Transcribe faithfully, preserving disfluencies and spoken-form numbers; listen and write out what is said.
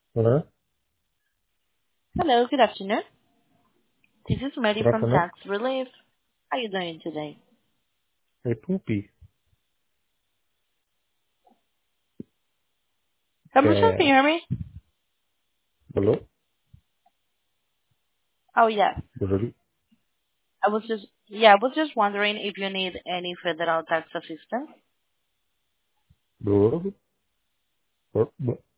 Hello? Hello, good afternoon. This is Mary Good from afternoon. Tax Relief. How are you doing today? Hey, Poopy. Conversation, can Yeah. you hear me? Hello? Oh, yes. Hello? I was just, yeah, I was just wondering if you need any federal tax assistance. Hello?